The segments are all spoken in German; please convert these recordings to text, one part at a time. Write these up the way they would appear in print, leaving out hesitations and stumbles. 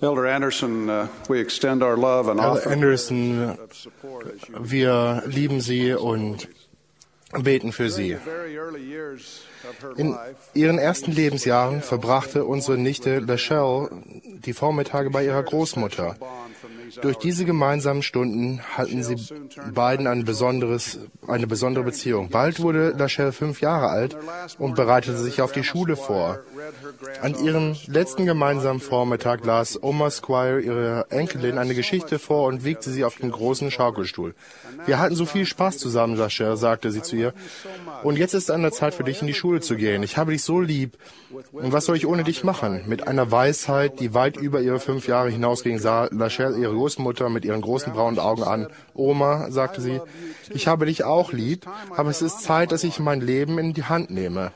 Elder Anderson, we extend our love and Elder offer Anderson, of support as you wir lieben Sie und beten für Sie. very early years of her In life. ihren ersten Lebensjahren verbrachte unsere Nichte Lachelle die Vormittage bei ihrer Großmutter. Durch diese gemeinsamen Stunden hatten sie beiden eine besondere Beziehung. Bald wurde Lachelle 5 Jahre alt und bereitete sich auf die Schule vor. An ihrem letzten gemeinsamen Vormittag las Oma Squire ihrer Enkelin eine Geschichte vor und wiegte sie auf den großen Schaukelstuhl. Wir hatten so viel Spaß zusammen, Lachelle, sagte sie zu ihr. Und jetzt ist es an der Zeit für dich, in die Schule zu gehen. Ich habe dich so lieb. Und was soll ich ohne dich machen? Mit einer Weisheit, die weit über ihre 5 Jahre hinausging, sah Lachelle ihre Großmutter mit ihren großen braunen Augen an. Oma, sagte sie, ich habe dich auch lieb, aber es ist Zeit, dass ich mein Leben in die Hand nehme.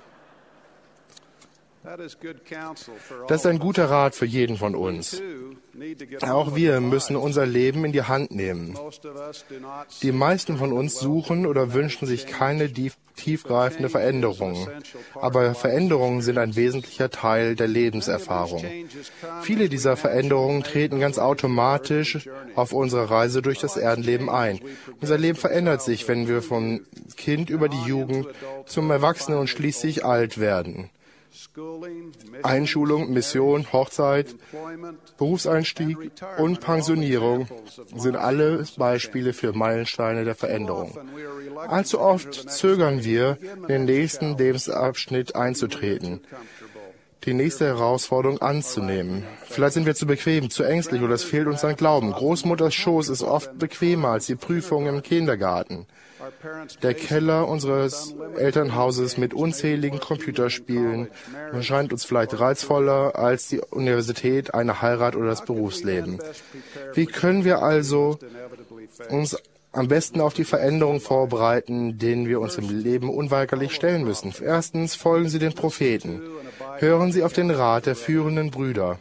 Das ist ein guter Rat für jeden von uns. Auch wir müssen unser Leben in die Hand nehmen. Die meisten von uns suchen oder wünschen sich keine tiefgreifende Veränderungen. Aber Veränderungen sind ein wesentlicher Teil der Lebenserfahrung. Viele dieser Veränderungen treten ganz automatisch auf unserer Reise durch das Erdenleben ein. Unser Leben verändert sich, wenn wir vom Kind über die Jugend zum Erwachsenen und schließlich alt werden. Einschulung, Mission, Hochzeit, Berufseinstieg und Pensionierung sind alle Beispiele für Meilensteine der Veränderung. Allzu oft zögern wir, in den nächsten Lebensabschnitt einzutreten, die nächste Herausforderung anzunehmen. Vielleicht sind wir zu bequem, zu ängstlich oder es fehlt uns an Glauben. Großmutters Schoß ist oft bequemer als die Prüfung im Kindergarten. Der Keller unseres Elternhauses mit unzähligen Computerspielen erscheint uns vielleicht reizvoller als die Universität, eine Heirat oder das Berufsleben. Wie können wir also uns am besten auf die Veränderungen vorbereiten, denen wir uns im Leben unweigerlich stellen müssen? Erstens, folgen Sie den Propheten. Hören Sie auf den Rat der führenden Brüder.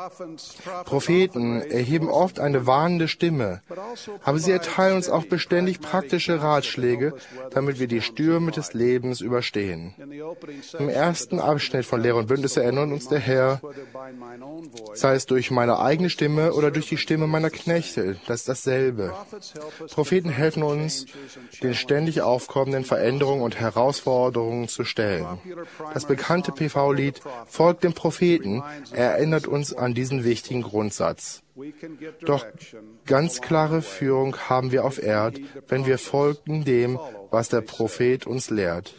Propheten erheben oft eine warnende Stimme, aber sie erteilen uns auch beständig praktische Ratschläge, damit wir die Stürme des Lebens überstehen. Im ersten Abschnitt von Lehre und Bündnisse erinnert uns der Herr, sei es durch meine eigene Stimme oder durch die Stimme meiner Knechte, das ist dasselbe. Propheten helfen uns, den ständig aufkommenden Veränderungen und Herausforderungen zu stellen. Das bekannte PV-Lied Folgt dem Propheten erinnert uns an diesen wichtigen Grundsatz. Doch ganz klare Führung haben wir auf Erden, wenn wir folgen dem, was der Prophet uns lehrt.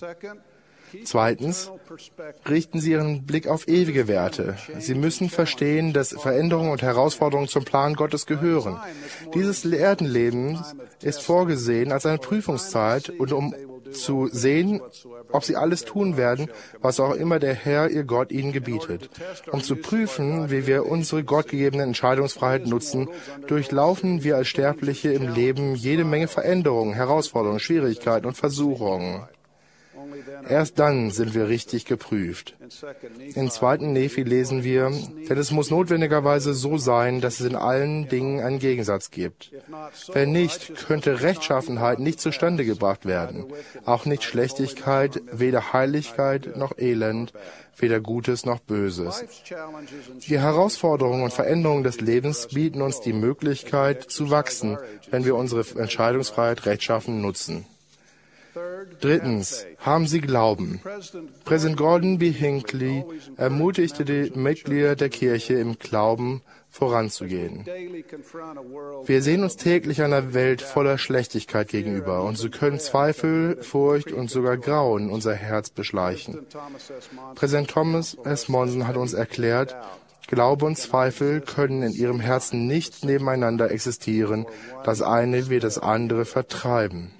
Zweitens, richten Sie Ihren Blick auf ewige Werte. Sie müssen verstehen, dass Veränderungen und Herausforderungen zum Plan Gottes gehören. Dieses Erdenleben ist vorgesehen als eine Prüfungszeit und um zu sehen, ob sie alles tun werden, was auch immer der Herr, ihr Gott, ihnen gebietet. Um zu prüfen, wie wir unsere gottgegebene Entscheidungsfreiheit nutzen, durchlaufen wir als Sterbliche im Leben jede Menge Veränderungen, Herausforderungen, Schwierigkeiten und Versuchungen. Erst dann sind wir richtig geprüft. Im 2. Nephi lesen wir, denn es muss notwendigerweise so sein, dass es in allen Dingen einen Gegensatz gibt. Wenn nicht, könnte Rechtschaffenheit nicht zustande gebracht werden. Auch nicht Schlechtigkeit, weder Heiligkeit noch Elend, weder Gutes noch Böses. Die Herausforderungen und Veränderungen des Lebens bieten uns die Möglichkeit zu wachsen, wenn wir unsere Entscheidungsfreiheit rechtschaffen nutzen. Drittens, haben Sie Glauben. Präsident Gordon B. Hinckley ermutigte die Mitglieder der Kirche im Glauben voranzugehen. Wir sehen uns täglich einer Welt voller Schlechtigkeit gegenüber und so können Zweifel, Furcht und sogar Grauen unser Herz beschleichen. Präsident Thomas S. Monson hat uns erklärt, Glaube und Zweifel können in ihrem Herzen nicht nebeneinander existieren, das eine wird das andere vertreiben.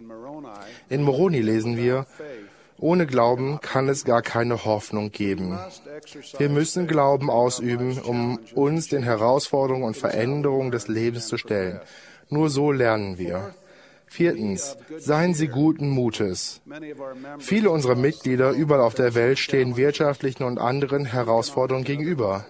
In Moroni lesen wir, ohne Glauben kann es gar keine Hoffnung geben. Wir müssen Glauben ausüben, um uns den Herausforderungen und Veränderungen des Lebens zu stellen. Nur so lernen wir. Viertens, seien Sie guten Mutes. Viele unserer Mitglieder überall auf der Welt stehen wirtschaftlichen und anderen Herausforderungen gegenüber.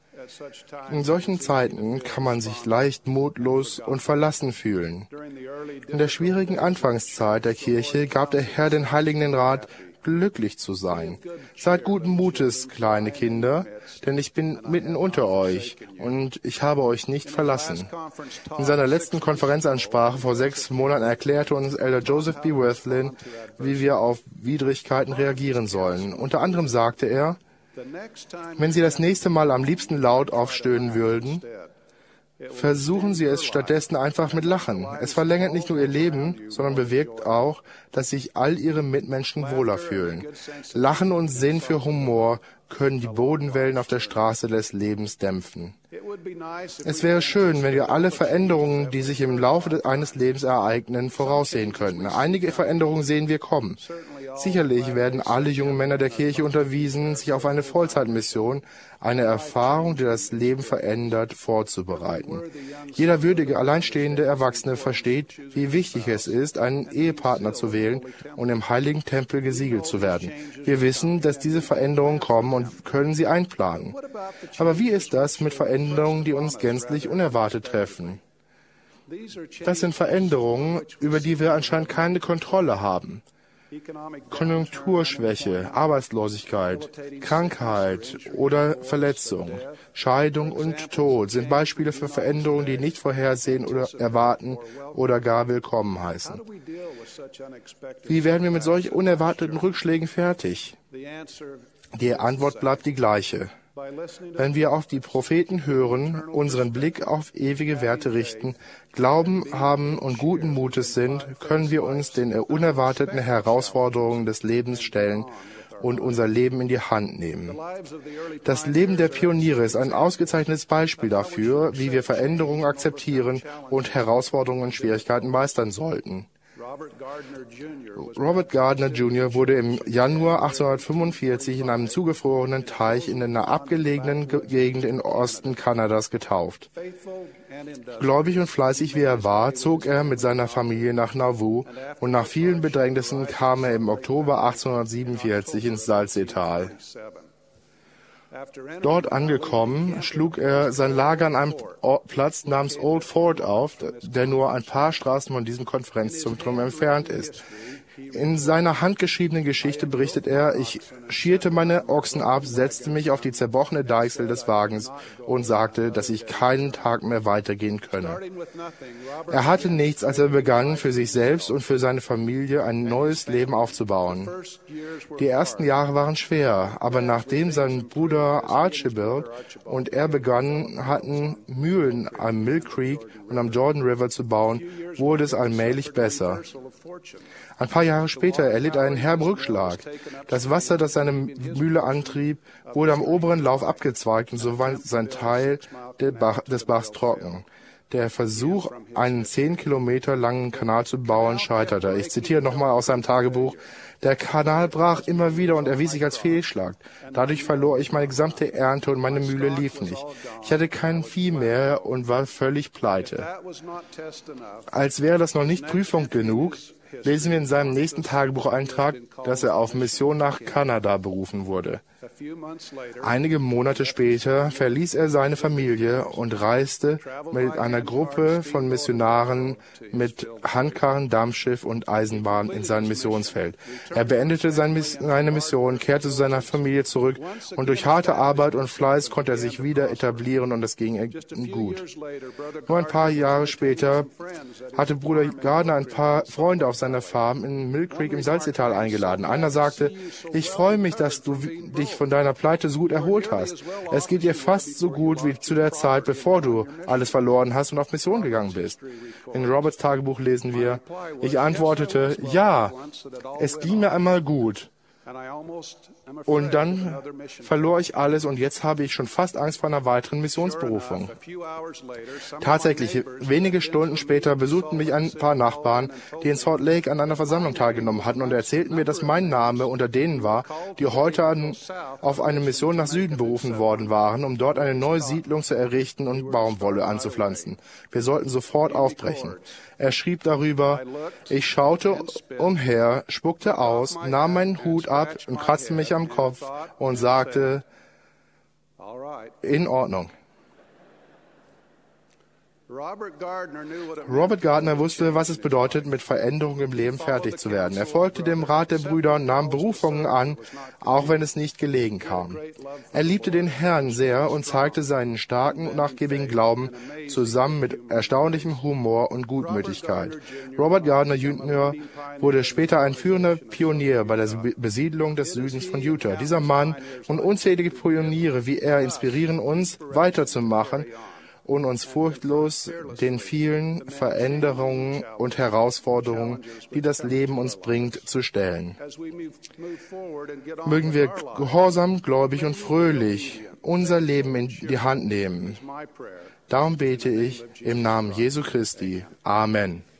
In solchen Zeiten kann man sich leicht mutlos und verlassen fühlen. In der schwierigen Anfangszeit der Kirche gab der Herr den Heiligen den Rat, glücklich zu sein. Seid guten Mutes, kleine Kinder, denn ich bin mitten unter euch und ich habe euch nicht verlassen. In seiner letzten Konferenzansprache vor 6 Monaten erklärte uns Elder Joseph B. Wirthlin, wie wir auf Widrigkeiten reagieren sollen. Unter anderem sagte er, wenn Sie das nächste Mal am liebsten laut aufstöhnen würden, versuchen Sie es stattdessen einfach mit Lachen. Es verlängert nicht nur Ihr Leben, sondern bewirkt auch, dass sich all Ihre Mitmenschen wohler fühlen. Lachen und Sinn für Humor können die Bodenwellen auf der Straße des Lebens dämpfen. Es wäre schön, wenn wir alle Veränderungen, die sich im Laufe eines Lebens ereignen, voraussehen könnten. Einige Veränderungen sehen wir kommen. Sicherlich werden alle jungen Männer der Kirche unterwiesen, sich auf eine Vollzeitmission, eine Erfahrung, die das Leben verändert, vorzubereiten. Jeder würdige, alleinstehende Erwachsene versteht, wie wichtig es ist, einen Ehepartner zu wählen und im heiligen Tempel gesiegelt zu werden. Wir wissen, dass diese Veränderungen kommen und können sie einplanen. Aber wie ist das mit Veränderungen, die uns gänzlich unerwartet treffen? Das sind Veränderungen, über die wir anscheinend keine Kontrolle haben. Konjunkturschwäche, Arbeitslosigkeit, Krankheit oder Verletzung, Scheidung und Tod sind Beispiele für Veränderungen, die nicht vorhersehen oder erwarten oder gar willkommen heißen. Wie werden wir mit solch unerwarteten Rückschlägen fertig? Die Antwort bleibt die gleiche. Wenn wir auf die Propheten hören, unseren Blick auf ewige Werte richten, Glauben haben und guten Mutes sind, können wir uns den unerwarteten Herausforderungen des Lebens stellen und unser Leben in die Hand nehmen. Das Leben der Pioniere ist ein ausgezeichnetes Beispiel dafür, wie wir Veränderungen akzeptieren und Herausforderungen und Schwierigkeiten meistern sollten. Robert Gardner Jr. wurde im Januar 1845 in einem zugefrorenen Teich in einer abgelegenen Gegend im Osten Kanadas getauft. Gläubig und fleißig wie er war, zog er mit seiner Familie nach Nauvoo und nach vielen Bedrängnissen kam er im Oktober 1847 ins Salzseetal. Dort angekommen, schlug er sein Lager an einem Platz namens Old Fort auf, der nur ein paar Straßen von diesem Konferenzzentrum entfernt ist. In seiner handgeschriebenen Geschichte berichtet er, ich schirrte meine Ochsen ab, setzte mich auf die zerbrochene Deichsel des Wagens und sagte, dass ich keinen Tag mehr weitergehen könne. Er hatte nichts, als er begann, für sich selbst und für seine Familie ein neues Leben aufzubauen. Die ersten Jahre waren schwer, aber nachdem sein Bruder Archibald und er begonnen hatten, Mühlen am Mill Creek und am Jordan River zu bauen, wurde es allmählich besser. Ein paar Jahre später erlitt er einen herben Rückschlag. Das Wasser, das seine Mühle antrieb, wurde am oberen Lauf abgezweigt und so war sein Teil des Bachs trocken. Der Versuch, einen 10 Kilometer langen Kanal zu bauen, scheiterte. Ich zitiere nochmal aus seinem Tagebuch. Der Kanal brach immer wieder und erwies sich als Fehlschlag. Dadurch verlor ich meine gesamte Ernte und meine Mühle lief nicht. Ich hatte kein Vieh mehr und war völlig pleite. Als wäre das noch nicht Prüfung genug, lesen wir in seinem nächsten Tagebucheintrag, dass er auf Mission nach Kanada berufen wurde. Einige Monate später verließ er seine Familie und reiste mit einer Gruppe von Missionaren mit Handkarren, Dampfschiff und Eisenbahn in sein Missionsfeld. Er beendete seine Mission, kehrte zu seiner Familie zurück und durch harte Arbeit und Fleiß konnte er sich wieder etablieren und es ging ihm gut. Nur ein paar Jahre später hatte Bruder Gardner ein paar Freunde auf seiner Farm in Mill Creek im Salzseetal eingeladen. Einer sagte, ich freue mich, dass du dich von deiner Pleite so gut erholt hast. Es geht dir fast so gut wie zu der Zeit, bevor du alles verloren hast und auf Mission gegangen bist. In Roberts Tagebuch lesen wir, ich antwortete, ja, es ging mir einmal gut. Und dann verlor ich alles und jetzt habe ich schon fast Angst vor einer weiteren Missionsberufung. Tatsächlich, wenige Stunden später besuchten mich ein paar Nachbarn, die in Salt Lake an einer Versammlung teilgenommen hatten und erzählten mir, dass mein Name unter denen war, die heute auf eine Mission nach Süden berufen worden waren, um dort eine neue Siedlung zu errichten und Baumwolle anzupflanzen. Wir sollten sofort aufbrechen. Er schrieb darüber, ich schaute umher, spuckte aus, nahm meinen Hut ab und kratzte mich am Kopf und sagte, in Ordnung. Robert Gardner wusste, was es bedeutet, mit Veränderungen im Leben fertig zu werden. Er folgte dem Rat der Brüder und nahm Berufungen an, auch wenn es nicht gelegen kam. Er liebte den Herrn sehr und zeigte seinen starken und nachgiebigen Glauben zusammen mit erstaunlichem Humor und Gutmütigkeit. Robert Gardner Jr. wurde später ein führender Pionier bei der Besiedlung des Südens von Utah. Dieser Mann und unzählige Pioniere wie er inspirieren uns, weiterzumachen und uns furchtlos den vielen Veränderungen und Herausforderungen, die das Leben uns bringt, zu stellen. Mögen wir gehorsam, gläubig und fröhlich unser Leben in die Hand nehmen. Darum bete ich im Namen Jesu Christi. Amen.